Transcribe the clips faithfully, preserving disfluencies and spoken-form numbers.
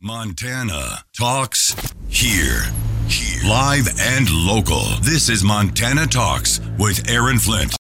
Montana Talks here. Here. Live and local. This is Montana Talks with Aaron Flint.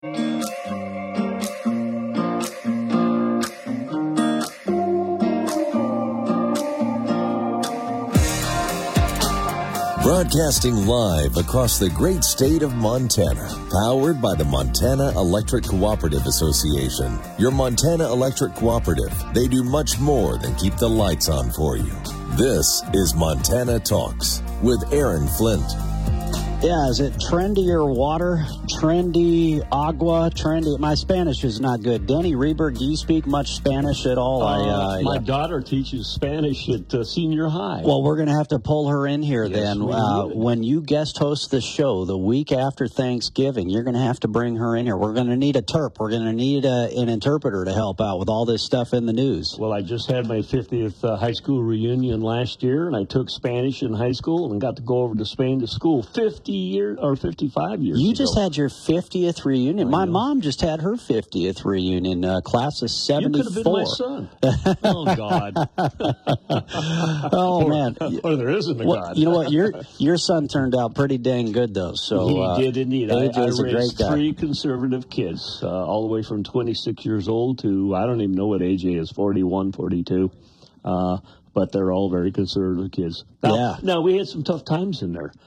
Broadcasting live across the great state of Montana, powered by the Montana Electric Cooperative Association. Your Montana Electric Cooperative, they do much more than keep the lights on for you. This is Montana Talks with Aaron Flint. Yeah, is it trendier water, trendy agua, trendy? My Spanish is not good. Danny Reberg, do you speak much Spanish at all? Uh, I, uh, my yeah. daughter teaches Spanish at uh, senior high. Well, we're going to have to pull her in here Yes, then. we Uh, would. when you guest host the show the week after Thanksgiving, you're going to have to bring her in here. We're going to need a terp. We're going to need a, an interpreter to help out with all this stuff in the news. Well, I just had my fiftieth uh, high school reunion last year, and I took Spanish in high school and got to go over to Spain to school fifty years or fifty-five years You ago. just had your fiftieth reunion. I My know. mom just had her fiftieth reunion, uh, class of You could have been seventy-four. my son. Oh, God. Oh, or, man. Or there isn't a Well, God. you know what? Your your son turned out pretty dang good, though. So he uh, did indeed. I, A J I is a great raised guy. three conservative kids, uh, all the way from twenty-six years old to, I don't even know what A J is, forty-one, forty-two. Uh, but they're all very conservative kids. Now, Yeah. now, we had some tough times in there.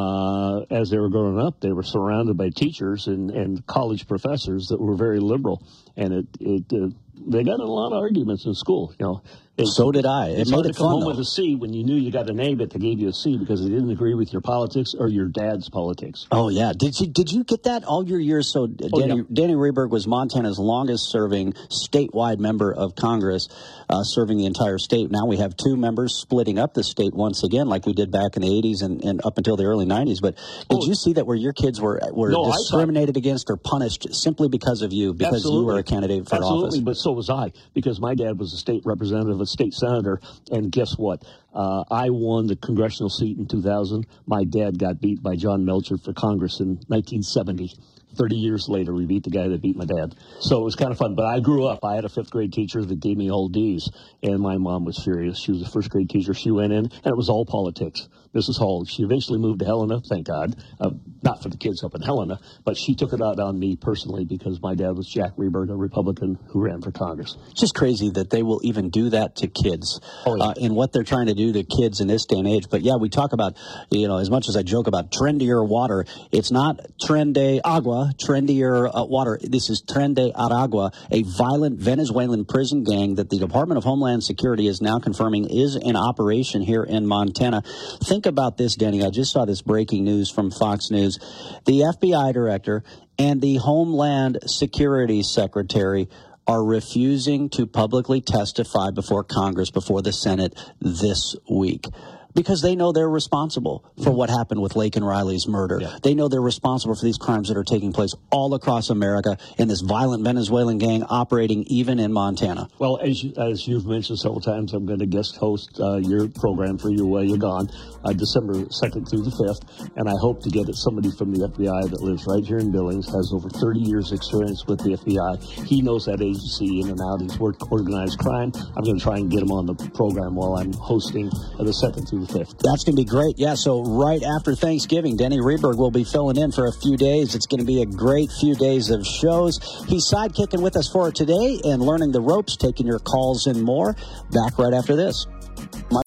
Uh, as they were growing up, they were surrounded by teachers and, and college professors that were very liberal. And it, it uh, they got in a lot of arguments in school, you know. It, So did I. It it's made hard it to come fun, home though. with a C when you knew you got an A, but they gave you a C because they didn't agree with your politics or your dad's politics. Oh yeah, did you did you get that all your years? So uh, Oh, Danny yeah. Danny Reberg was Montana's longest serving statewide member of Congress, uh, serving the entire state. Now we have two members splitting up the state once again, like we did back in the eighties and, and up until the early nineties. But did Oh. you see that where your kids were were No, I thought- discriminated against or punished simply because of you, because you were a candidate for Absolutely, office? but so was I, because my dad was a state representative, a state senator, and guess what? Uh, I won the congressional seat in two thousand. My dad got beat by John Melcher for Congress in nineteen seventy. thirty years later, we beat the guy that beat my dad. So it was kind of fun. But I grew up. I had a fifth grade teacher that gave me all D's, and my mom was furious. She was a first grade teacher. She went in, and it was all politics. Missus Hall. She eventually moved to Helena, thank God. Uh, not for the kids up in Helena, but she took it out on me personally because my dad was Jack Reberg, a Republican who ran for Congress. It's just crazy that they will even do that to kids, Oh, yeah. uh, and what they're trying to do to kids in this day and age. But yeah, we talk about, you know, as much as I joke about trendier water, it's not Trende Agua, trendier uh, water. This is Trende Aragua, a violent Venezuelan prison gang that the Department of Homeland Security is now confirming is in operation here in Montana. Think about this, Danny. I just saw this breaking news from Fox News. The F B I director and the Homeland Security Secretary are refusing to publicly testify before Congress, before the Senate this week. Because they know they're responsible for what happened with Laken Riley's murder. Yeah. They know they're responsible for these crimes that are taking place all across America in this violent Venezuelan gang operating even in Montana. Well, as, you, as you've mentioned several times, I'm going to guest host uh, your program for Your Way You're Gone, uh, December second through the fifth, and I hope to get it somebody from the F B I that lives right here in Billings, has over thirty years experience with the F B I. He knows that agency in and out. He's worked organized crime. I'm going to try and get him on the program while I'm hosting uh, the second through the fifth. That's going to be great. Yeah, so right after Thanksgiving, Denny Reberg will be filling in for a few days. It's going to be a great few days of shows. He's sidekicking with us for today and learning the ropes, taking your calls and more. Back right after this. My-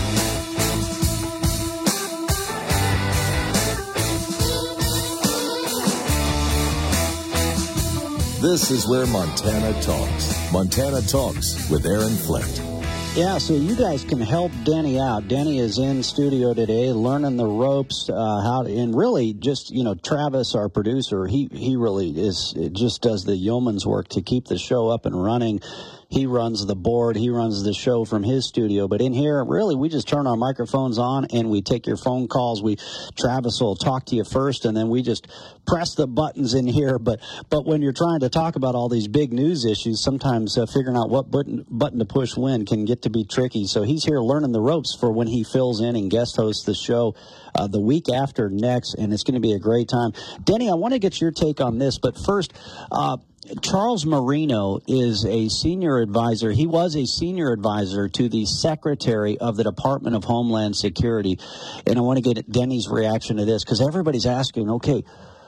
This is where Montana talks. Montana Talks with Aaron Flint. Yeah, so you guys can help Danny out. Danny is in studio today, learning the ropes, uh, how to, and really just, you know, Travis, our producer, he, he really is, just does the yeoman's work to keep the show up and running. He runs the board. He runs the show from his studio. But in here, really, we just turn our microphones on and we take your phone calls. We Travis will talk to you first, and then we just press the buttons in here. But but when you're trying to talk about all these big news issues, sometimes uh, figuring out what button button to push when can get to be tricky. So he's here learning the ropes for when he fills in and guest hosts the show uh, the week after next, and it's going to be a great time. Denny, I want to get your take on this, but first, uh, Charles Marino is a senior advisor. He was a senior advisor to the Secretary of the Department of Homeland Security. And I want to get Denny's reaction to this, because everybody's asking, okay,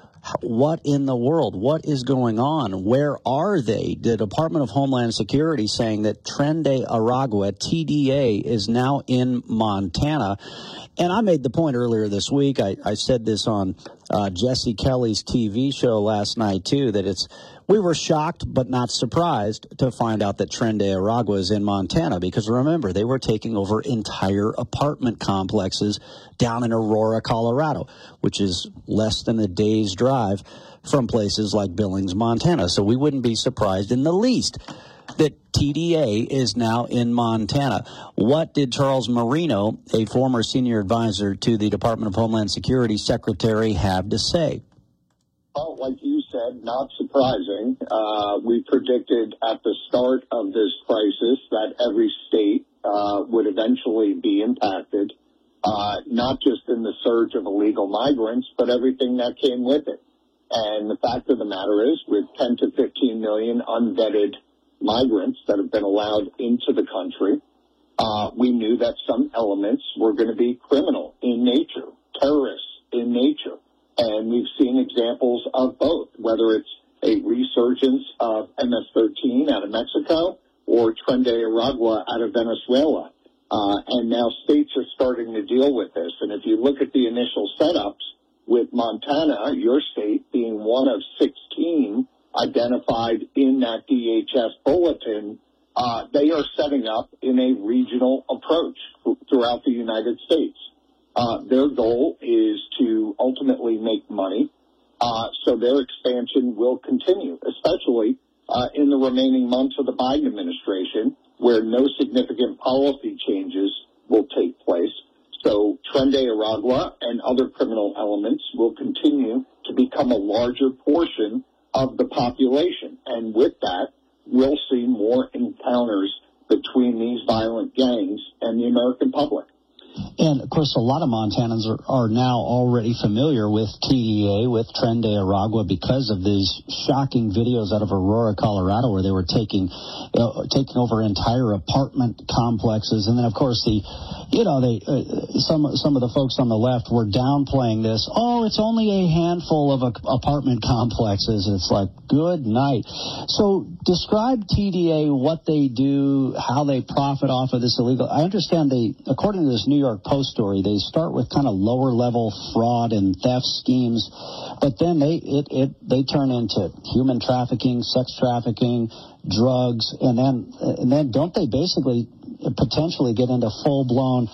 what in the world? What is going on? Where are they? The Department of Homeland Security saying that Trende Aragua, T D A, is now in Montana. And I made the point earlier this week, I, I said this on uh, Jesse Kelly's T V show last night, too, that it's we were shocked but not surprised to find out that Trende Aragua is in Montana, because remember, they were taking over entire apartment complexes down in Aurora, Colorado, which is less than a day's drive from places like Billings, Montana. So we wouldn't be surprised in the least that T D A is now in Montana. What did Charles Marino, a former senior advisor to the Department of Homeland Security Secretary, have to say? Well, like you said, not surprising. Uh, we predicted at the start of this crisis that every state uh, would eventually be impacted, uh, not just in the surge of illegal migrants, but everything that came with it. And the fact of the matter is, with ten to fifteen million unvetted migrants that have been allowed into the country, uh, we knew that some elements were going to be criminal in nature, terrorist in nature. And we've seen examples of both, whether it's a resurgence of M S thirteen out of Mexico or Trende Aragua out of Venezuela. Uh, and now states are starting to deal with this. And if you look at the initial setups, with Montana, your state, being one of sixteen identified in that D H S bulletin, uh, they are setting up in a regional approach throughout the United States. Uh, their goal is to ultimately make money, uh, so their expansion will continue, especially uh, in the remaining months of the Biden administration, where no significant policy changes will take place. So Trende Aragua and other criminal elements will continue to become a larger portion of the population. And with that, we'll see more encounters between these violent gangs and the American public. And, of course, a lot of Montanans are, are now already familiar with T D A, with Trende Aragua, because of these shocking videos out of Aurora, Colorado, where they were taking uh, taking over entire apartment complexes. And then, of course, the, you know, they uh, some some of the folks on the left were downplaying this. Oh, it's only a handful of uh, apartment complexes. It's like, good night. So describe T D A, what they do, how they profit off of this illegal. I understand they, according to this New York Post story, they start with kind of lower level fraud and theft schemes, but then they it, it they turn into human trafficking, sex trafficking, drugs, and then and then don't they basically potentially get into full blown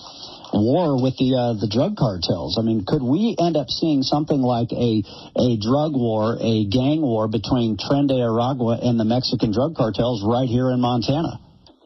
war with the uh, the drug cartels? I mean, could we end up seeing something like a a drug war, a gang war between Trende Aragua and the Mexican drug cartels right here in Montana?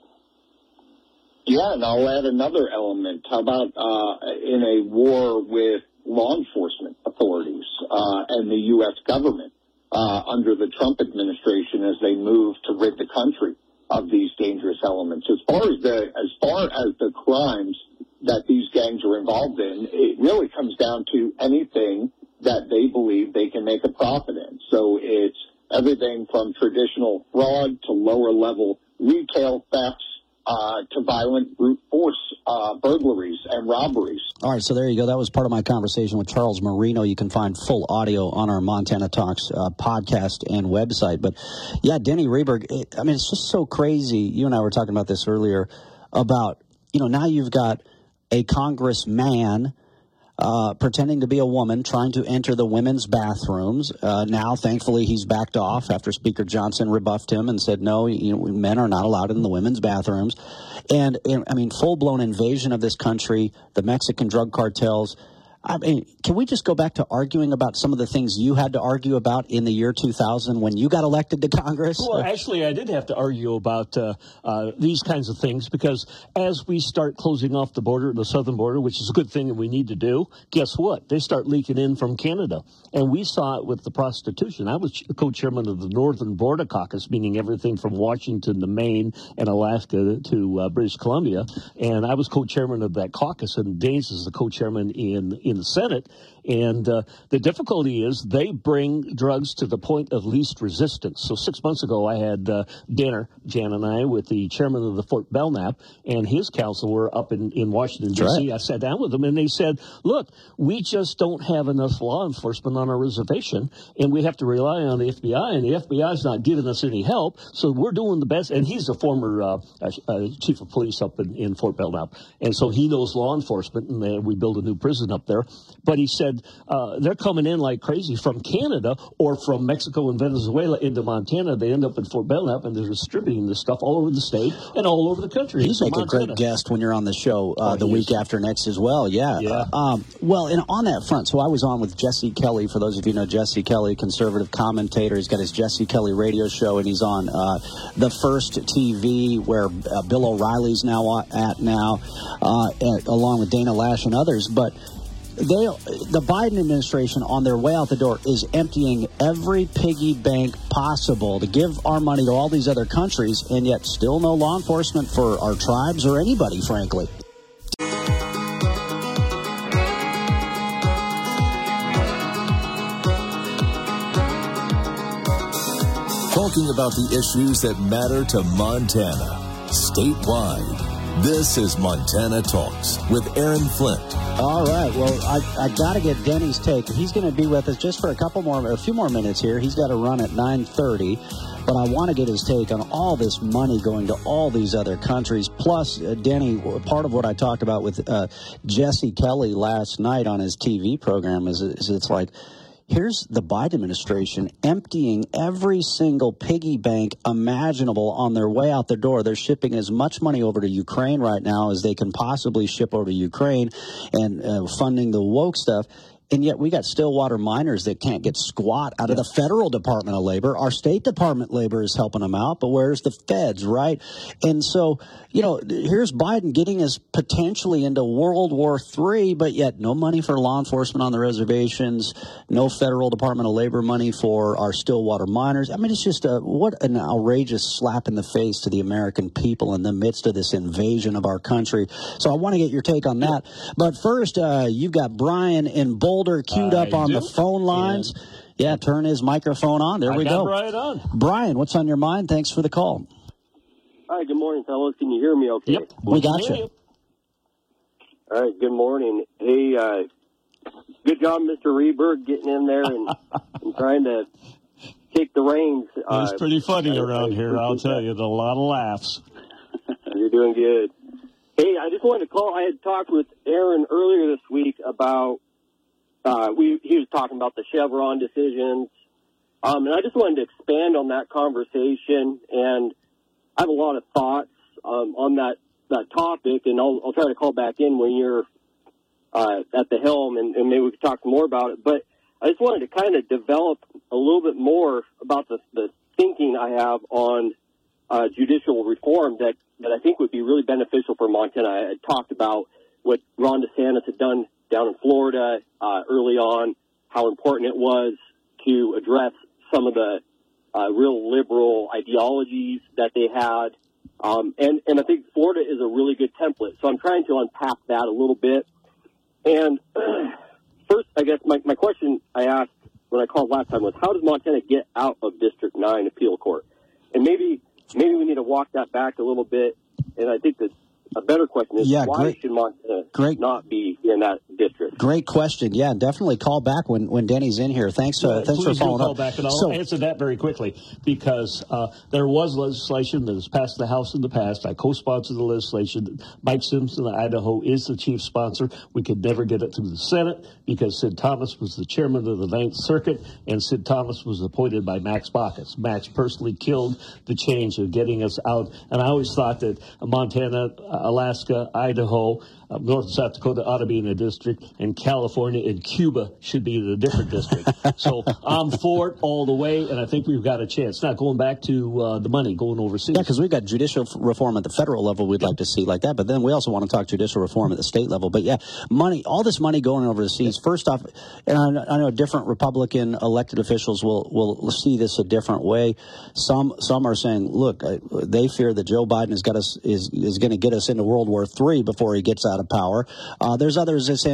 Yeah, and I'll add another element. How about uh, in a war with law enforcement authorities uh, and the U S government uh, under the Trump administration as they move to rid the country of these dangerous elements? As far as the as far as the crimes that these gangs are involved in, it really comes down to anything that they believe they can make a profit in. So it's everything from traditional fraud to lower level retail thefts, Uh, to violent brute force uh, burglaries and robberies. All right, so there you go. That was part of my conversation with Charles Marino. You can find full audio on our Montana Talks uh, podcast and website. But, yeah, Denny Rehberg, it, I mean, it's just so crazy. You and I were talking about this earlier about, you know, now you've got a congressman Uh, pretending to be a woman, trying to enter the women's bathrooms. Uh, now, thankfully, he's backed off after Speaker Johnson rebuffed him and said, no, you know, men are not allowed in the women's bathrooms. And, and I mean, full-blown invasion of this country, the Mexican drug cartels. I mean, can we just go back to arguing about some of the things you had to argue about in the year two thousand when you got elected to Congress? Well, actually, I did have to argue about uh, uh, these kinds of things because as we start closing off the border, the southern border, which is a good thing that we need to do, guess what? They start leaking in from Canada. And we saw it with the prostitution. I was co-chairman of the Northern Border Caucus, meaning everything from Washington to Maine and Alaska to uh, British Columbia. And I was co-chairman of that caucus, and Danes is the co-chairman in, in in the Senate. And uh, the difficulty is they bring drugs to the point of least resistance. So six months ago, I had uh, dinner, Jan and I, with the chairman of the Fort Belknap and his council were up in, in Washington, D C. Right. I sat down with them, and they said, look, we just don't have enough law enforcement on our reservation, and we have to rely on the F B I, and the F B I is not giving us any help, so we're doing the best. And he's a former uh, uh, chief of police up in, in Fort Belknap, and so he knows law enforcement, and they, we build a new prison up there. But he said, Uh, they're coming in like crazy from Canada or from Mexico and Venezuela into Montana. They end up in Fort Belknap, and they're distributing this stuff all over the state and all over the country. You make a great guest when you're on the show uh, oh, the week is. after next as well. Yeah. yeah. Uh, um, well, and on that front, so I was on with Jesse Kelly. For those of you who know Jesse Kelly, conservative commentator. He's got his Jesse Kelly radio show, and he's on uh, the First T V, where uh, Bill O'Reilly's now at now, uh, and, along with Dana Lash and others. But They, the Biden administration, on their way out the door, is emptying every piggy bank possible to give our money to all these other countries, and yet still no law enforcement for our tribes or anybody, frankly. Talking about the issues that matter to Montana, statewide. This is Montana Talks with Aaron Flint. All right. Well, I, I got to get Denny's take. He's going to be with us just for a couple more, a few more minutes here. He's got to run at nine thirty, but I want to get his take on all this money going to all these other countries. Plus, uh, Denny, part of what I talked about with uh, Jesse Kelly last night on his T V program is, is it's like, here's the Biden administration emptying every single piggy bank imaginable on their way out the door. They're shipping as much money over to Ukraine right now as they can possibly ship over to Ukraine, and uh, funding the woke stuff. And yet we got Stillwater miners that can't get squat out of the federal Department of Labor. Our State Department labor is helping them out, but where's the feds, right? And so, you know, here's Biden getting us potentially into World War Three, but yet no money for law enforcement on the reservations, no federal Department of Labor money for our Stillwater miners. I mean, it's just a, what an outrageous slap in the face to the American people in the midst of this invasion of our country. So I want to get your take on that. But first, uh, you've got Brian in Boulder queued up I on do. the phone lines. Yeah. yeah, turn his microphone on. There I we go. Right on. Brian, what's on your mind? Thanks for the call. Hi, good morning, fellows. Can you hear me okay? Yep, we got you. you. All right, good morning. Hey, uh, good job, Mister Reberg, getting in there and, and trying to take the reins. Uh, it's pretty funny I, around I, here, I'll tell you. There's a lot of laughs. You're doing good. Hey, I just wanted to call. I had talked with Aaron earlier this week about, uh, we he was talking about the Chevron decisions, um, and I just wanted to expand on that conversation, and I have a lot of thoughts um, on that, that topic, and I'll, I'll try to call back in when you're uh, at the helm, and, and maybe we can talk more about it. But I just wanted to kind of develop a little bit more about the, the thinking I have on uh, judicial reform that, that I think would be really beneficial for Montana. I had talked about what Ron DeSantis had done down in Florida uh, early on, how important it was to address some of the uh, real liberal ideologies that they had. Um, and, and I think Florida is a really good template. So I'm trying to unpack that a little bit. And uh, first, I guess my, my question I asked when I called last time was, how does Montana get out of District nine appeal court? And maybe maybe we need to walk that back a little bit. And I think that a better question is, yeah, why great, should Montana great, not be in that district? Great question. Yeah, definitely call back when, when Denny's in here. Thanks, uh, yeah, thanks for following call up. Back and I'll so, answer that very quickly, because uh, there was legislation that was passed the House in the past. I co-sponsored the legislation. Mike Simpson of Idaho is the chief sponsor. We could never get it through the Senate because Sid Thomas was the chairman of the Ninth Circuit, and Sid Thomas was appointed by Max Baucus. Max personally killed the change of getting us out. And I always thought that Montana, Alaska, Idaho, uh, North and South Dakota ought to be in a district, and California and Cuba should be in a different district. So I'm for it all the way, and I think we've got a chance. Now, going back to uh, the money going overseas. Yeah, because we've got judicial reform at the federal level we'd yeah. like to see like that, but then we also want to talk judicial reform at the state level. But, yeah, money, all this money going overseas, first off, and I, I know different Republican elected officials will, will see this a different way. Some some are saying, look, uh, they fear that Joe Biden has got us, is, is going to get us into World War Three before he gets out of power. Uh, there's others that are saying,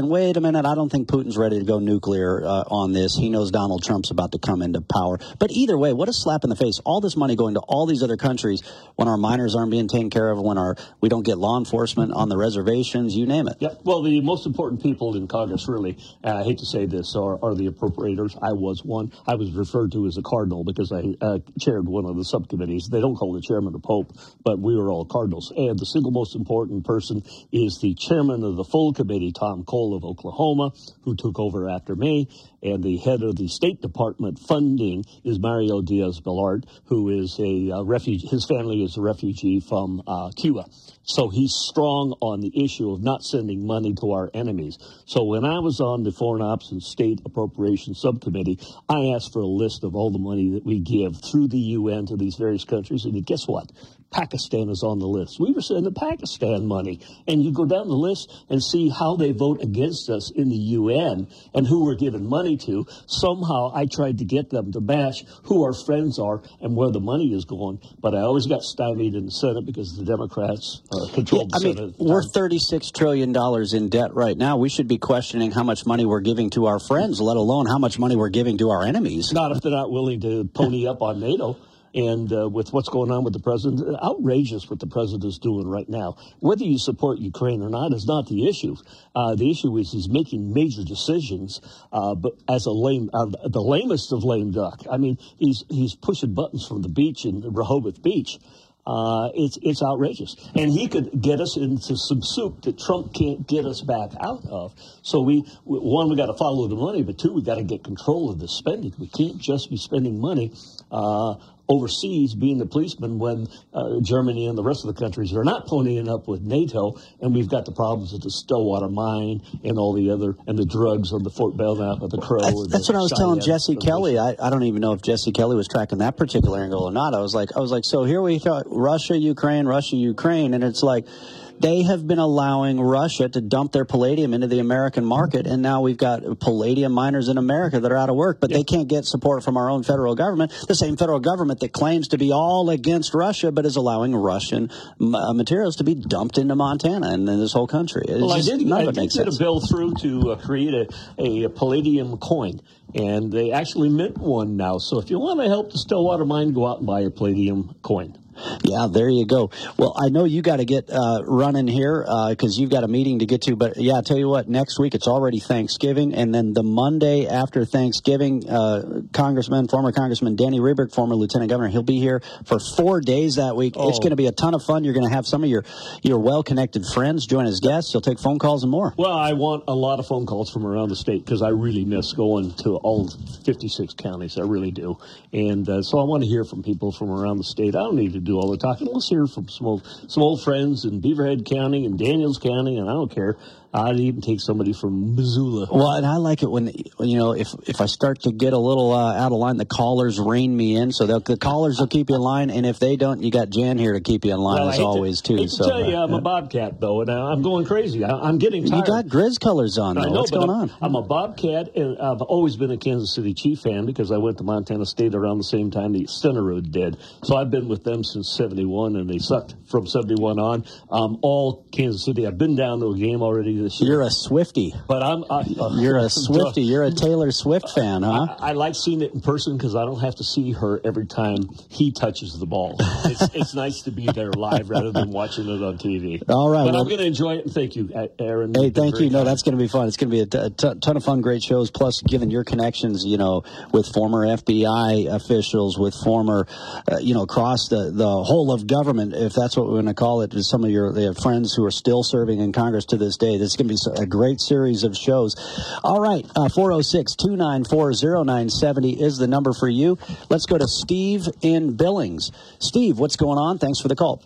wait a minute, I don't think Putin's ready to go nuclear uh, on this. He knows Donald Trump's about to come into power. But either way, what a slap in the face. All this money going to all these other countries when our miners aren't being taken care of, when our we don't get law enforcement on the reservations, you name it. Yeah, well, the most important people in Congress, really, uh, I hate to say this, are, are the appropriators. I was one. I was referred to as a cardinal because I uh, chaired one of the subcommittees. They don't call the chairman the Pope, but we were all cardinals. And the single most important person is the chairman of the full committee, Tom Cole of Oklahoma, who took over after me. And the head of the State Department funding is Mario Diaz-Balart, who is a uh, refugee. His family is a refugee from uh, Cuba. So he's strong on the issue of not sending money to our enemies. So when I was on the Foreign Ops and State Appropriations Subcommittee, I asked for a list of all the money that we give through the U N to these various countries. And guess what? Pakistan is on the list. We were sending Pakistan money. And you go down the list and see how they vote against us in the U N and who we're giving money to. Somehow I tried to get them to match who our friends are and where the money is going. But I always got stymied in the Senate because the Democrats uh, controlled yeah, the I Senate. mean, we're thirty-six trillion dollars in debt right now. We should be questioning how much money we're giving to our friends, let alone how much money we're giving to our enemies. Not if they're not willing to pony up on NATO. And uh, with what's going on with the president, outrageous what the president is doing right now. Whether you support Ukraine or not is not the issue. Uh, the issue is he's making major decisions, uh, but as a lame, uh, the lamest of lame duck. I mean, he's he's pushing buttons from the beach in Rehoboth Beach. Uh, it's it's outrageous, and he could get us into some soup that Trump can't get us back out of. So we, one, we got to follow the money, but two, we got to get control of the spending. We can't just be spending money uh, overseas, being the policeman, when uh, Germany and the rest of the countries are not ponying up with NATO, and we've got the problems at the Stillwater mine and all the other, and the drugs on the Fort Belknap of the Crow. That's, that's what I was telling Jesse Kelly. I, I don't even know if Jesse Kelly was tracking that particular angle or not. I was like, I was like, so here we thought Russia, Ukraine, Russia, Ukraine, and it's like, they have been allowing Russia to dump their palladium into the American market, and now we've got palladium miners in America that are out of work, but yep. they can't get support from our own federal government, the same federal government that claims to be all against Russia but is allowing Russian uh, materials to be dumped into Montana and in this whole country. It's well, just, I did, none I of it did makes get sense. a bill through to uh, create a, a palladium coin, and they actually mint one now. So if you want to help the Stillwater mine, go out and buy a palladium coin. Yeah, there you go. Well, I know you got to get uh, running here because uh, you've got a meeting to get to. But, yeah, I'll tell you what, next week it's already Thanksgiving. And then the Monday after Thanksgiving, uh, Congressman, former Congressman Danny Rehberg, former Lieutenant Governor, he'll be here for four days that week. Oh. It's going to be a ton of fun. You're going to have some of your, your well-connected friends join as guests. You'll take phone calls and more. Well, I want a lot of phone calls from around the state because I really miss going to all fifty-six counties. I really do. And uh, so I want to hear from people from around the state. I don't need to do all the talking. Let's hear from some old, some old friends in Beaverhead County and Daniels County, and I don't care. I'd even take somebody from Missoula. Well, and I like it when, you know, if if I start to get a little uh, out of line, the callers rein me in. So the callers will keep you in line, and if they don't, you got Jan here to keep you in line well, as always, to, too. I hate so, to tell you, uh, I'm a Bobcat, though, and I'm going crazy. I, I'm getting tired. You got Grizz colors on, though. I know, What's but going I'm, on? I'm a Bobcat, and I've always been a Kansas City Chief fan because I went to Montana State around the same time the Stenerud did. So I've been with them since seventy-one, and they sucked from seventy-one on. Um, all Kansas City. I've been down to a game already this year. You're a Swiftie. But I'm. I, uh, You're a Swiftie. You're a Taylor Swift fan, huh? I, I like seeing it in person because I don't have to see her every time he touches the ball. It's, it's nice to be there live rather than watching it on T V. All right. But well, I'm going to enjoy it, and thank you, Aaron. Hey, thank you. Kind. No, that's going to be fun. It's going to be a, t- a t- ton of fun, great shows, plus given your connections, you know, with former F B I officials, with former, uh, you know, across the, the whole of government, if that's what we're going to call it, some of your they have friends who are still serving in Congress to this day. This is going to be a great series of shows. All right, uh, four oh six, two nine four, oh nine seven oh is the number for you. Let's go to Steve in Billings. Steve, what's going on? Thanks for the call.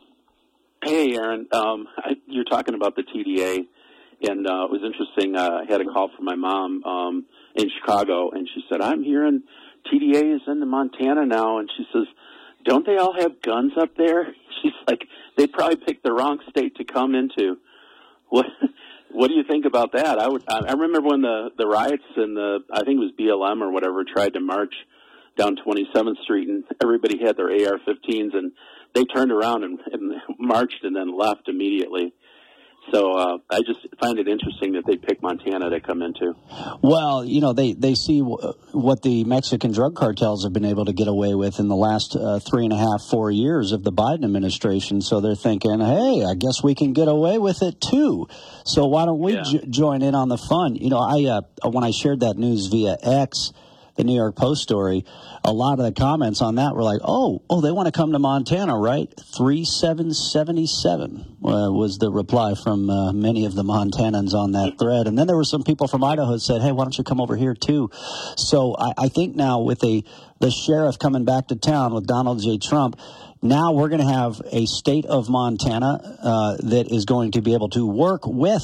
Hey, Aaron. Um, I, you're talking about the T D A, and uh, it was interesting. Uh, I had a call from my mom um, in Chicago, and she said, I'm hearing T D A is in the Montana now, and she says, don't they all have guns up there? She's like, they probably picked the wrong state to come into. What What do you think about that? I would. I remember when the, the riots and the I think it was B L M or whatever tried to march down twenty-seventh Street, and everybody had their A R fifteens, and they turned around and, and marched and then left immediately. So uh, I just find it interesting that they pick Montana to come into. Well, you know, they, they see w- what the Mexican drug cartels have been able to get away with in the last uh, three and a half, four years of the Biden administration. So they're thinking, hey, I guess we can get away with it too. So why don't we yeah. j- join in on the fun? You know, I uh, when I shared that news via X, the New York Post story, a lot of the comments on that were like, oh, oh, they want to come to Montana, right? three seven seven seven uh, was the reply from uh, many of the Montanans on that thread. And then there were some people from Idaho that said, hey, why don't you come over here too? So I, I think now with the, the sheriff coming back to town with Donald J. Trump, now we're going to have a state of Montana uh, that is going to be able to work with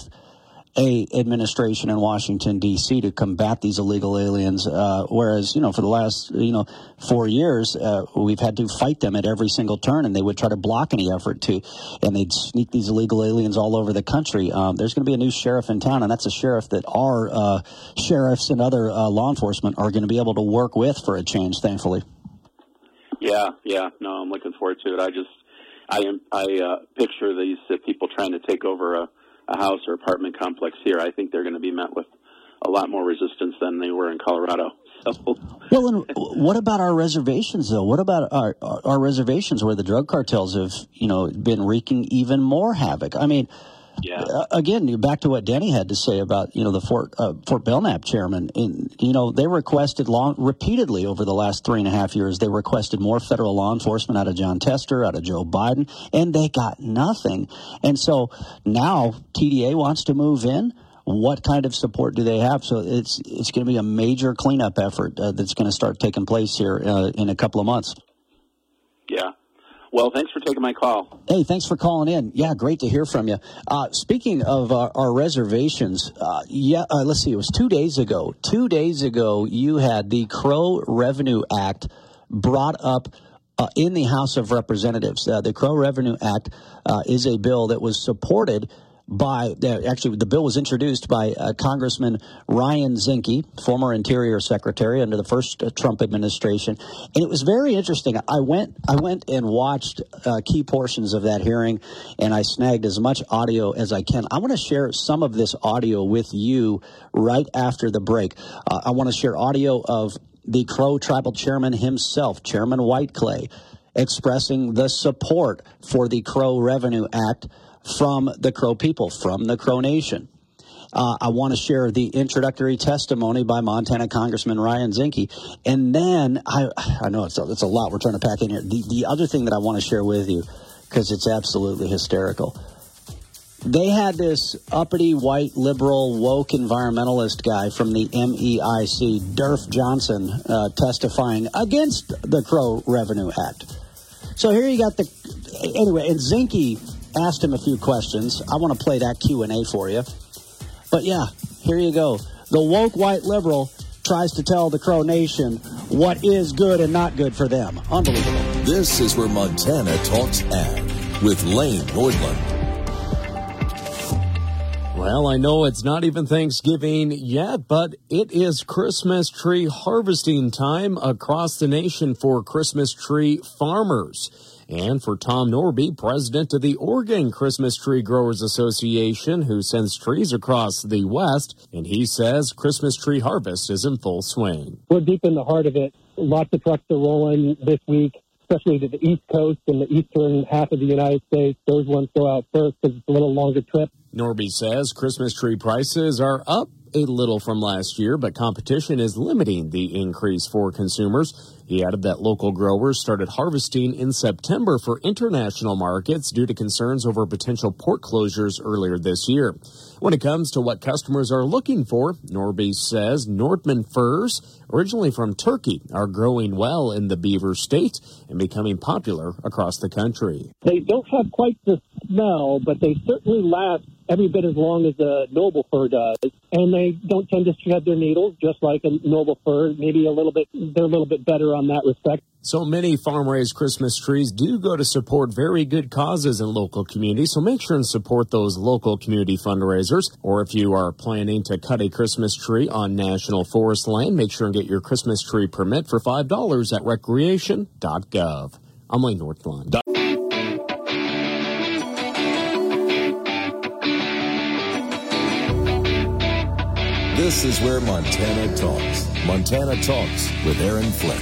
a administration in Washington, D C to combat these illegal aliens, uh, whereas, you know, for the last, you know, four years, uh, we've had to fight them at every single turn, and they would try to block any effort to, and they'd sneak these illegal aliens all over the country. Um, there's going to be a new sheriff in town, and that's a sheriff that our uh, sheriffs and other uh, law enforcement are going to be able to work with for a change, thankfully. Yeah, yeah, no, I'm looking forward to it. I just, I am, I uh, picture these uh, people trying to take over a a house or apartment complex here. I think they're going to be met with a lot more resistance than they were in Colorado. So. Well, and what about our reservations, though? What about our, our our reservations where the drug cartels have, you know, been wreaking even more havoc? I mean, yeah. uh, again, back to what Danny had to say about, you know, the Fort uh, Fort Belknap chairman. And, you know, they requested long repeatedly over the last three and a half years. They requested more federal law enforcement out of John Tester, out of Joe Biden, and they got nothing. And so now T D A wants to move in. What kind of support do they have? So it's it's going to be a major cleanup effort uh, that's going to start taking place here uh, in a couple of months. Yeah. Well, thanks for taking my call. Hey, thanks for calling in. Yeah, great to hear from you. Uh, speaking of uh, our reservations, uh, yeah, uh, let's see, it was two days ago. Two days ago, you had the Crow Revenue Act brought up uh, in the House of Representatives. Uh, the Crow Revenue Act uh, is a bill that was supported by, uh, actually, the bill was introduced by uh, Congressman Ryan Zinke, former Interior Secretary under the first uh, Trump administration. And it was very interesting. I went I went and watched uh, key portions of that hearing, and I snagged as much audio as I can. I want to share some of this audio with you right after the break. Uh, I want to share audio of the Crow Tribal Chairman himself, Chairman White Clay, expressing the support for the Crow Revenue Act from the Crow people, from the Crow Nation. Uh, I want to share the introductory testimony by Montana Congressman Ryan Zinke. And then, I I know it's a, it's a lot we're trying to pack in here. The, the other thing that I want to share with you, because it's absolutely hysterical. They had this uppity, white, liberal, woke environmentalist guy from the M E I C, Durf Johnson, uh, testifying against the Crow Revenue Act. So here you got the... Anyway, and Zinke asked him a few questions. I want to play that Q and A for you. But yeah, here you go. The woke white liberal tries to tell the Crow Nation what is good and not good for them. Unbelievable. This is where Montana Talks Ag with Lane Nordlund. Well, I know it's not even Thanksgiving yet, but it is Christmas tree harvesting time across the nation for Christmas tree farmers. And for Tom Norby, president of the Oregon Christmas Tree Growers Association, who sends trees across the West, and he says Christmas tree harvest is in full swing. We're deep in the heart of it. Lots of trucks are rolling this week, especially to the East Coast and the eastern half of the United States. Those ones go out first because it's a little longer trip. Norby says Christmas tree prices are up a little from last year, but competition is limiting the increase for consumers. He added that local growers started harvesting in September for international markets due to concerns over potential port closures earlier this year. When it comes to what customers are looking for, Norby says Nordman firs, originally from Turkey, are growing well in the Beaver State and becoming popular across the country. They don't have quite the smell, but they certainly last every bit as long as a noble fir does. And they don't tend to shed their needles, just like a noble fir. Maybe a little bit, they're a little bit better on that respect. So many farm-raised Christmas trees do go to support very good causes in local communities, so make sure and support those local community fundraisers. Or if you are planning to cut a Christmas tree on national forest land, make sure and get your Christmas tree permit for five dollars at recreation dot gov. I'm Lane Nordlund. This is where Montana talks. Montana Talks with Aaron Flint.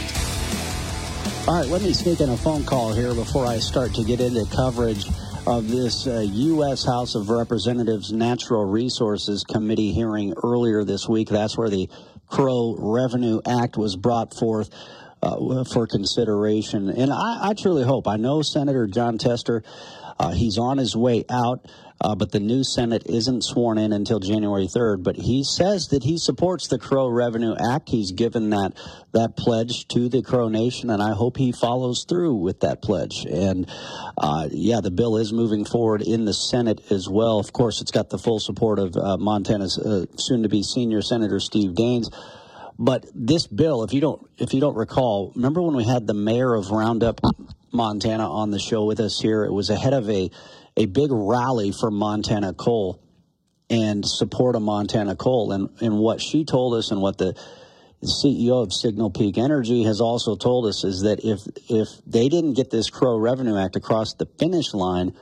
All right, let me sneak in a phone call here before I start to get into coverage of this uh, U S House of Representatives Natural Resources Committee hearing earlier this week. That's where the Crow Revenue Act was brought forth uh, for consideration. And I, I truly hope, I know Senator Jon Tester, uh, he's on his way out. Uh, but the new Senate isn't sworn in until January third. But he says that he supports the Crow Revenue Act. He's given that that pledge to the Crow Nation, and I hope he follows through with that pledge. And, uh, yeah, the bill is moving forward in the Senate as well. Of course, it's got the full support of uh, Montana's uh, soon-to-be senior Senator Steve Daines. But this bill, if you don't if you don't recall, remember when we had the mayor of Roundup, Montana, on the show with us here? It was ahead of a a big rally for Montana coal and support of Montana coal. And, and what she told us and what the C E O of Signal Peak Energy has also told us is that if if they didn't get this Crow Revenue Act across the finish line,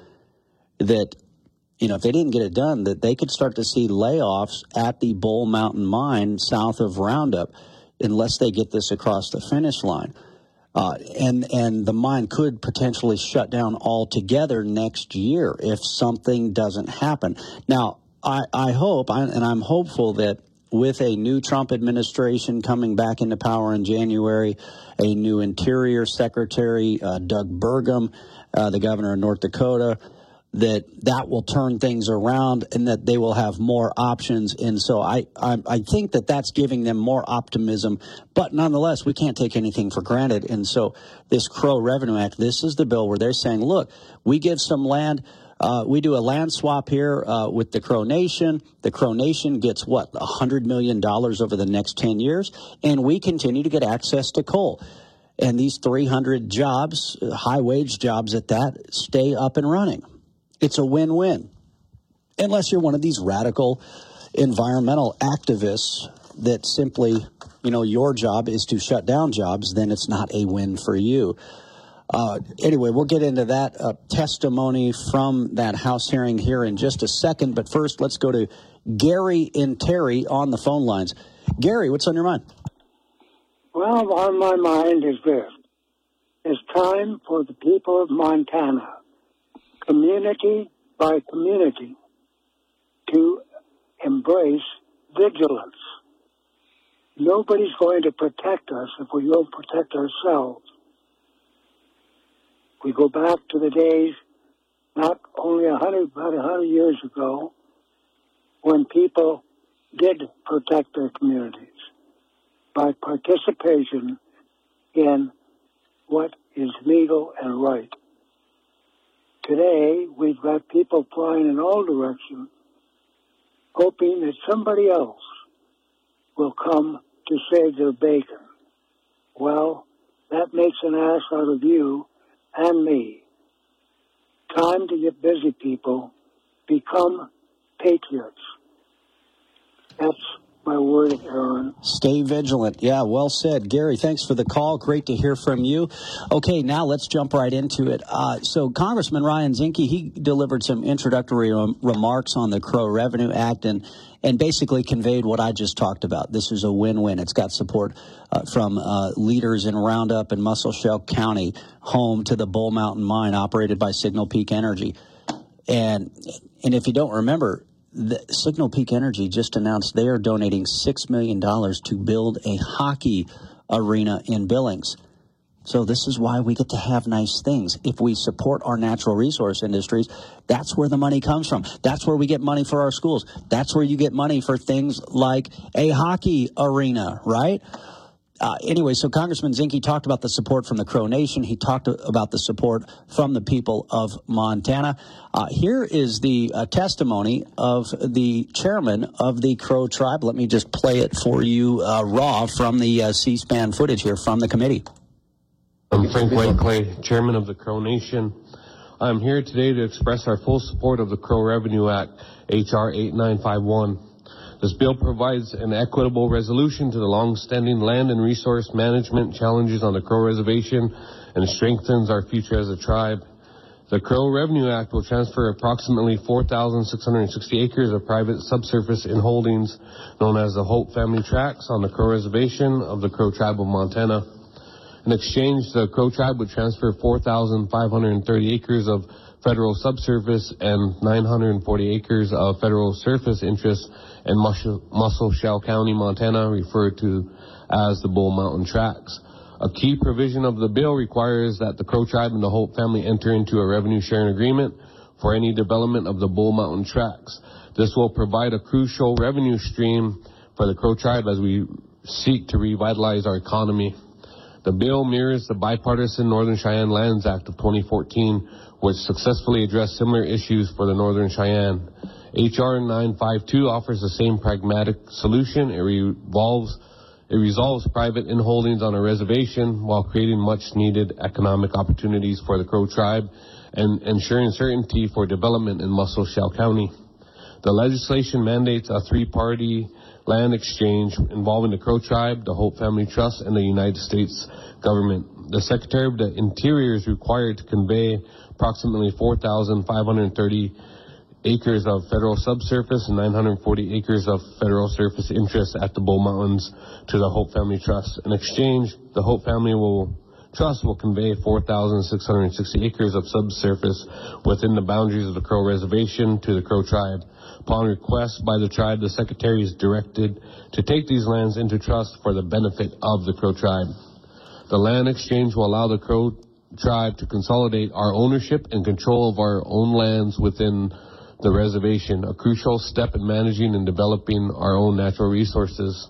that, you know, if they didn't get it done, that they could start to see layoffs at the Bull Mountain mine south of Roundup unless they get this across the finish line. Uh, and and the mine could potentially shut down altogether next year if something doesn't happen. Now, I, I hope, I, and I'm hopeful that with a new Trump administration coming back into power in January, a new Interior Secretary, uh, Doug Burgum, uh, the governor of North Dakota, that that will turn things around and that they will have more options. And so I, I I think that that's giving them more optimism. But nonetheless, we can't take anything for granted. And so this Crow Revenue Act, this is the bill where they're saying, look, we give some land. Uh, we do a land swap here uh, with the Crow Nation. The Crow Nation gets, what, one hundred million dollars over the next ten years. And we continue to get access to coal. And these three hundred jobs, high-wage jobs at that, stay up and running. It's a win-win, unless you're one of these radical environmental activists that simply, you know, your job is to shut down jobs, then it's not a win for you. Uh, anyway, we'll get into that uh, testimony from that House hearing here in just a second. But first, let's go to Gary and Terry on the phone lines. Gary, what's on your mind? Well, on my mind is this. It's time for the people of Montana, community by community, to embrace vigilance. Nobody's going to protect us if we don't protect ourselves. We go back to the days, not only a hundred, about a hundred years ago, when people did protect their communities by participation in what is legal and right. Today, we've got people flying in all directions, hoping that somebody else will come to save their bacon. Well, that makes an ass out of you and me. Time to get busy, people. Become patriots. That's my word, Aaron. Stay vigilant. Yeah, well said. Gary, thanks for the call. Great to hear from you. Okay, now let's jump right into it. Uh, so Congressman Ryan Zinke, he delivered some introductory rem- remarks on the Crow Revenue Act and, and basically conveyed what I just talked about. This is a win-win. It's got support uh, from uh, leaders in Roundup and Muscle County, home to the Bull Mountain mine operated by Signal Peak Energy. And and if you don't remember, the Signal Peak Energy just announced they are donating six million dollars to build a hockey arena in Billings. So this is why we get to have nice things. If we support our natural resource industries, that's where the money comes from. That's where we get money for our schools. That's where you get money for things like a hockey arena, right? Uh, anyway, so Congressman Zinke talked about the support from the Crow Nation. He talked about the support from the people of Montana. Uh, here is the uh, testimony of the chairman of the Crow tribe. Let me just play it for you uh, raw from the uh, C-SPAN footage here from the committee. I'm Frank Whiteclay, chairman of the Crow Nation. I'm here today to express our full support of the Crow Revenue Act, H R eighty-nine fifty-one. This bill provides an equitable resolution to the long-standing land and resource management challenges on the Crow Reservation and strengthens our future as a tribe. The Crow Revenue Act will transfer approximately four thousand six hundred sixty acres of private subsurface in holdings known as the Hope Family Tracts on the Crow Reservation of the Crow Tribe of Montana. In exchange, the Crow Tribe would transfer four thousand five hundred thirty acres of federal subsurface and nine hundred forty acres of federal surface interest in Muscle Shell County, Montana, referred to as the Bull Mountain Tracts. A key provision of the bill requires that the Crow Tribe and the Hope family enter into a revenue sharing agreement for any development of the Bull Mountain Tracts. This will provide a crucial revenue stream for the Crow Tribe as we seek to revitalize our economy. The bill mirrors the bipartisan Northern Cheyenne Lands Act of twenty fourteen, which successfully addressed similar issues for the Northern Cheyenne. H R nine fifty-two offers the same pragmatic solution. It revolves It resolves private inholdings on a reservation while creating much-needed economic opportunities for the Crow Tribe and ensuring certainty for development in Muscle Shell County. The legislation mandates a three-party land exchange involving the Crow Tribe, the Hope Family Trust, and the United States government. The Secretary of the Interior is required to convey approximately four thousand five hundred thirty acres of federal subsurface and nine hundred forty acres of federal surface interest at the Bull Mountains to the Hope Family Trust. In exchange, the Hope Family will Trust will convey four thousand six hundred sixty acres of subsurface within the boundaries of the Crow Reservation to the Crow Tribe. Upon request by the tribe, the Secretary is directed to take these lands into trust for the benefit of the Crow Tribe. The land exchange will allow the Crow Tribe to consolidate our ownership and control of our own lands within the reservation, a crucial step in managing and developing our own natural resources.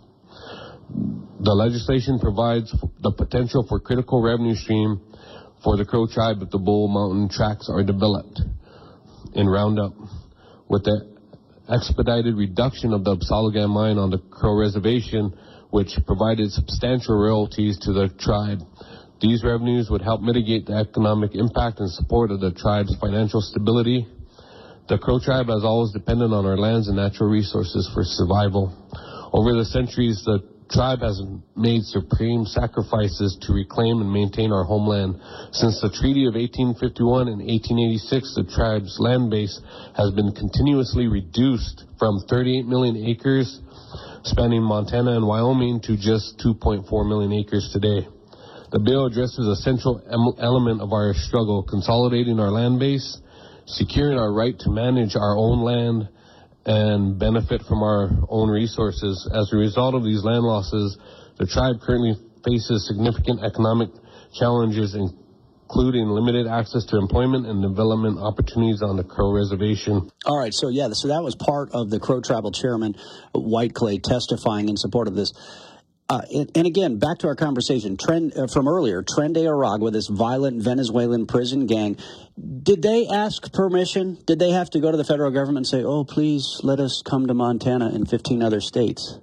The legislation provides the potential for critical revenue stream for the Crow Tribe if the Bull Mountain Tracts are developed in Roundup. With the expedited reduction of the Absalagam mine on the Crow Reservation, which provided substantial royalties to the tribe, these revenues would help mitigate the economic impact and support of the tribe's financial stability. The Crow Tribe has always depended on our lands and natural resources for survival. Over the centuries, the tribe has made supreme sacrifices to reclaim and maintain our homeland. Since the Treaty of eighteen fifty-one and eighteen eighty-six, the tribe's land base has been continuously reduced from thirty-eight million acres spanning Montana and Wyoming to just two point four million acres today. The bill addresses a central element of our struggle, consolidating our land base, securing our right to manage our own land, and benefit from our own resources. As a result of these land losses, the tribe currently faces significant economic challenges, including limited access to employment and development opportunities on the Crow Reservation. All right, so yeah, so that was part of the Crow Tribal Chairman, White Clay, testifying in support of this. Uh, and, and again, back to our conversation trend uh, from earlier, Tren de Aragua, this violent Venezuelan prison gang, did they ask permission? Did they have to go to the federal government and say, oh, please let us come to Montana and fifteen other states?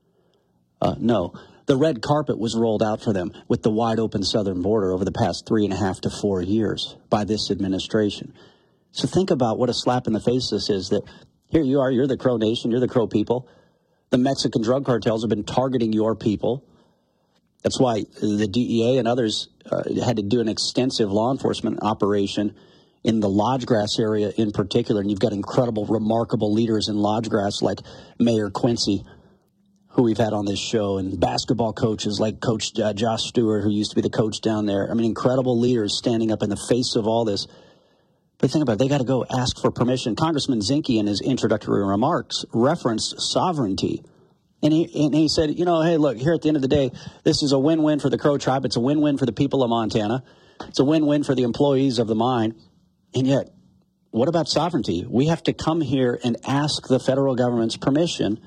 Uh, no. The red carpet was rolled out for them with the wide open southern border over the past three and a half to four years by this administration. So think about what a slap in the face this is, that here you are, you're the Crow Nation, you're the Crow people. The Mexican drug cartels have been targeting your people. That's why the D E A and others uh, had to do an extensive law enforcement operation in the Lodgegrass area in particular. And you've got incredible, remarkable leaders in Lodgegrass like Mayor Quincy, who we've had on this show, and basketball coaches like Coach uh, Josh Stewart, who used to be the coach down there. I mean, incredible leaders standing up in the face of all this. But think about it, they got to go ask for permission. Congressman Zinke, in his introductory remarks, referenced sovereignty. And he, and he said, you know, hey, look, here at the end of the day, this is a win-win for the Crow Tribe. It's a win-win for the people of Montana. It's a win-win for the employees of the mine. And yet, what about sovereignty? We have to come here and ask the federal government's permission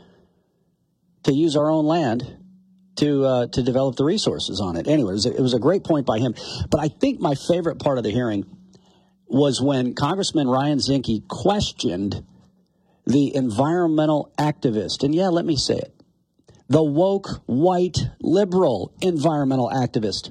to use our own land to uh, to develop the resources on it. Anyway, it was, a, it was a great point by him. But I think my favorite part of the hearing was when Congressman Ryan Zinke questioned the environmental activist. And yeah, let me say it. The woke, white, liberal environmental activist.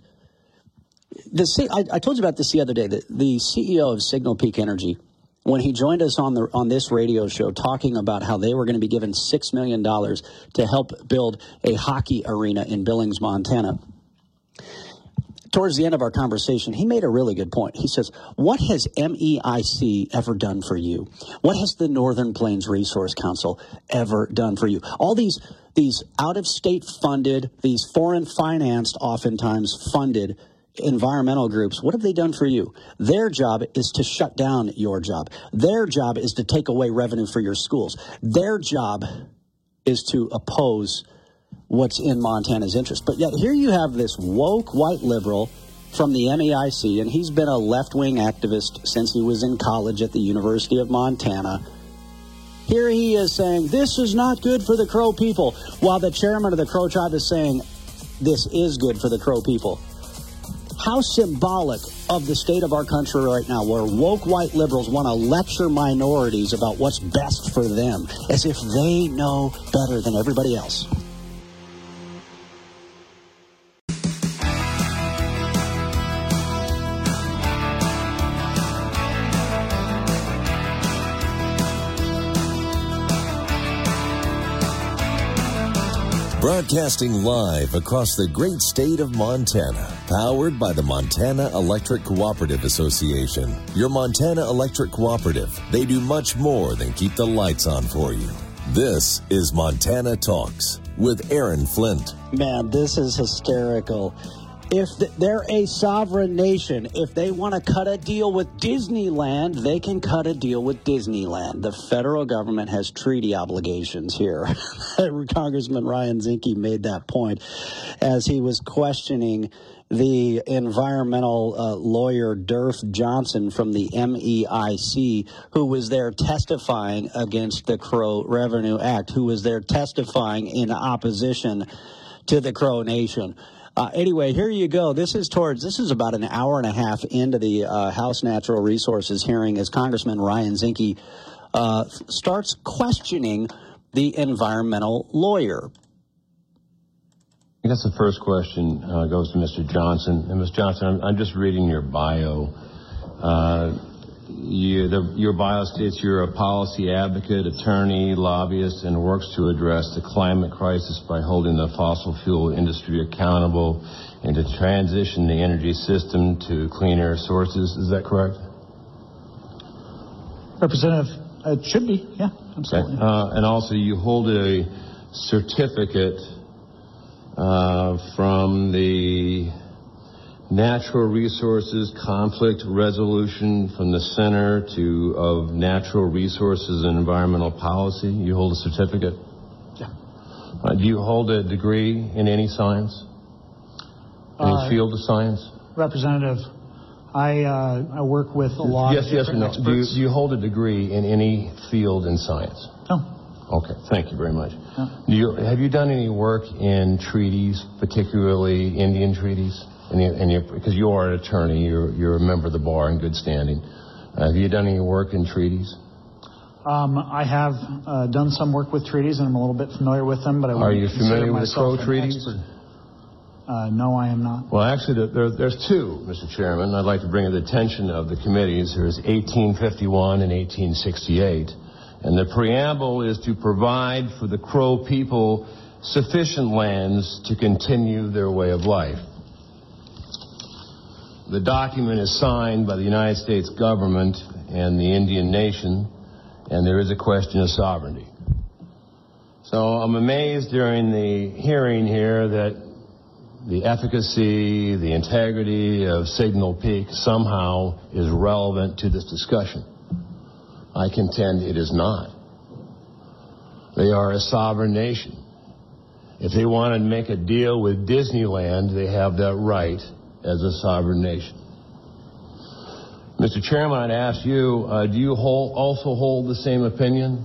The, I, I told you about this the other day. The, the C E O of Signal Peak Energy, when he joined us on the on this radio show talking about how they were going to be given six million dollars to help build a hockey arena in Billings, Montana, towards the end of our conversation, he made a really good point. He says, what has M E I C ever done for you? What has the Northern Plains Resource Council ever done for you? All these these out-of-state funded, these foreign financed, oftentimes funded environmental groups, what have they done for you? Their job is to shut down your job. Their job is to take away revenue for your schools. Their job is to oppose what's in Montana's interest. But yet here you have this woke white liberal from the M E I C, and he's been a left-wing activist since he was in college at the University of Montana. Here he is saying, this is not good for the Crow people, while the chairman of the Crow tribe is saying, this is good for the Crow people. How symbolic of the state of our country right now, where woke white liberals want to lecture minorities about what's best for them, as if they know better than everybody else. Broadcasting live across the great state of Montana, powered by the Montana Electric Cooperative Association. Your Montana Electric Cooperative, they do much more than keep the lights on for you. This is Montana Talks with Aaron Flint. Man, this is hysterical. If they're a sovereign nation, if they want to cut a deal with Disneyland, they can cut a deal with Disneyland. The federal government has treaty obligations here. Congressman Ryan Zinke made that point as he was questioning the environmental uh, lawyer Durf Johnson from the M E I C, who was there testifying against the Crow Revenue Act, who was there testifying in opposition to the Crow Nation. Uh, anyway, here you go. This is towards, this is about an hour and a half into the uh, House Natural Resources hearing as Congressman Ryan Zinke uh, starts questioning the environmental lawyer. I guess the first question uh, goes to Mister Johnson. And Miz Johnson, I'm, I'm just reading your bio. Uh, you, the, your bio states you're a policy advocate, attorney, lobbyist, and works to address the climate crisis by holding the fossil fuel industry accountable and to transition the energy system to cleaner sources. Is that correct? Representative, it should be, yeah, absolutely. Okay. Uh, and also you hold a certificate uh, from the Natural Resources Conflict Resolution from the Center to of Natural Resources and Environmental Policy. You hold a certificate? Yeah. Uh, do you hold a degree in any science? Any Uh, field of science? Representative, I uh, I work with a lot yes, of yes, different no. experts. Do you, do you hold a degree in any field in science? No. Okay, thank you very much. No. Do you, have you done any work in treaties, particularly Indian treaties? And you, and you, because you are an attorney, you're, you're a member of the bar in good standing. Uh, have you done any work in treaties? Um, I have uh, done some work with treaties, and I'm a little bit familiar with them. But I are you consider familiar with the Crow myself an treaties? expert. Uh, no, I am not. Well, actually, there, there's two, Mister Chairman. I'd like to bring to the attention of the committees. There's eighteen fifty-one and eighteen sixty-eight. And the preamble is to provide for the Crow people sufficient lands to continue their way of life. The document is signed by the United States government and the Indian nation, and there is a question of sovereignty. So I'm amazed during the hearing here that the efficacy, the integrity of Signal Peak somehow is relevant to this discussion. I contend it is not. They are a sovereign nation. If they want to make a deal with Disneyland, they have that right as a sovereign nation. Mister Chairman, I'd ask you, uh, do you hold, also hold the same opinion?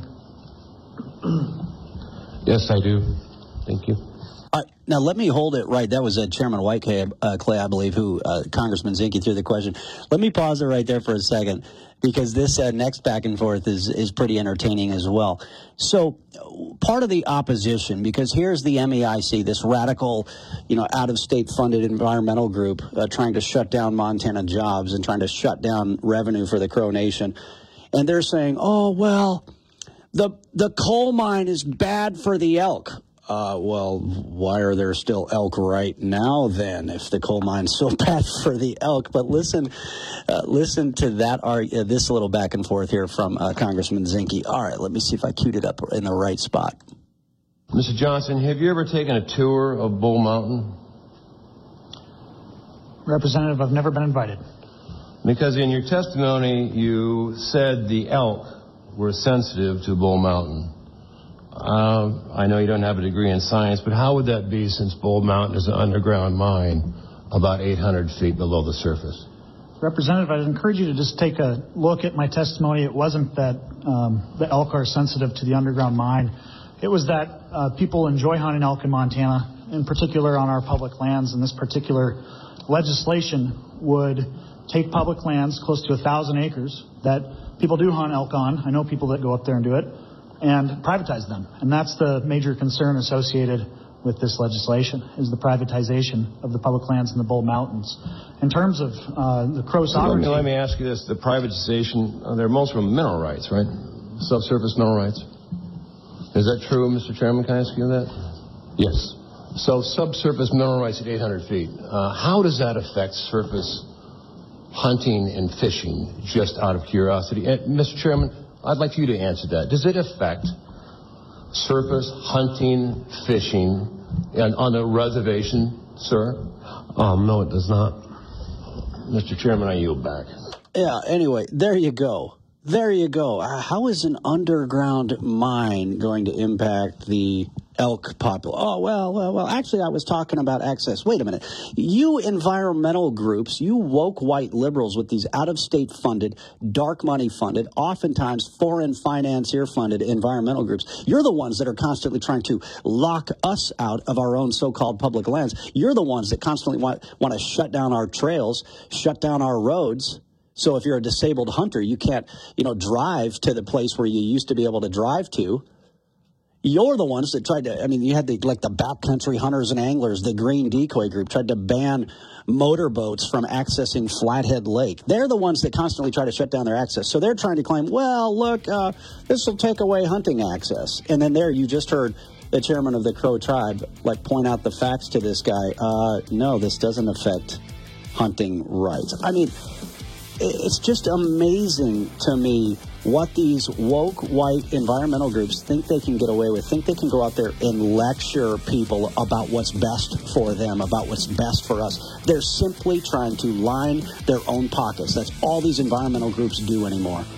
Yes, I do. Thank you. Uh, now, let me hold it right. That was uh, Chairman Whiteclay, uh, Clay, I believe, who uh, Congressman Zinke threw the question. Let me pause it right there for a second, because this uh, next back and forth is, is pretty entertaining as well. So part of the opposition, because here's the M E I C, this radical, you know, out-of-state funded environmental group uh, trying to shut down Montana jobs and trying to shut down revenue for the Crow Nation. And they're saying, oh, well, the the coal mine is bad for the elk. Uh, well, why are there still elk right now then, if the coal mine's so bad for the elk? But listen, uh, listen to that, uh, this little back and forth here from uh, Congressman Zinke. All right, let me see if I queued it up in the right spot. Mister Johnson, have you ever taken a tour of Bull Mountain? Representative, I've never been invited. Because in your testimony, you said the elk were sensitive to Bull Mountain. Uh, I know you don't have a degree in science, but how would that be since Bull Mountain is an underground mine about eight hundred feet below the surface? Representative, I'd encourage you to just take a look at my testimony. It wasn't that um, the elk are sensitive to the underground mine. It was that uh, people enjoy hunting elk in Montana, in particular on our public lands, and this particular legislation would take public lands close to a thousand acres that people do hunt elk on. I know people that go up there and do it, and privatize them. And that's the major concern associated with this legislation, is the privatization of the public lands in the Bull Mountains. In terms of uh, the Crow sovereignty... Let me ask you this. The privatization, uh, they're mostly mineral rights, right? Subsurface mineral rights. Is that true, Mister Chairman? Can I ask you that? Yes. So subsurface mineral rights at eight hundred feet. Uh, how does that affect surface hunting and fishing, just out of curiosity? And, Mister Chairman, I'd like you to answer that. Does it affect surface hunting, fishing, and on a reservation, sir? Um, no, it does not. Mister Chairman, I yield back. Yeah, anyway, there you go. There you go. Uh, how is an underground mine going to impact the elk population? Oh, well, well, well, actually, I was talking about access. Wait a minute. You environmental groups, you woke white liberals with these out-of-state funded, dark money funded, oftentimes foreign financier funded environmental groups, you're the ones that are constantly trying to lock us out of our own so-called public lands. You're the ones that constantly want, want to shut down our trails, shut down our roads. So if you're a disabled hunter, you can't, you know, drive to the place where you used to be able to drive to. You're the ones that tried to, I mean, you had the, like the backcountry hunters and anglers, the Green Decoy Group tried to ban motorboats from accessing Flathead Lake. They're the ones that constantly try to shut down their access. So they're trying to claim, well, look, uh, this will take away hunting access. And then there you just heard the chairman of the Crow tribe, like, point out the facts to this guy. Uh, no, this doesn't affect hunting rights. I mean, it's just amazing to me what these woke white environmental groups think they can get away with, think they can go out there and lecture people about what's best for them, about what's best for us. They're simply trying to line their own pockets. That's all these environmental groups do anymore.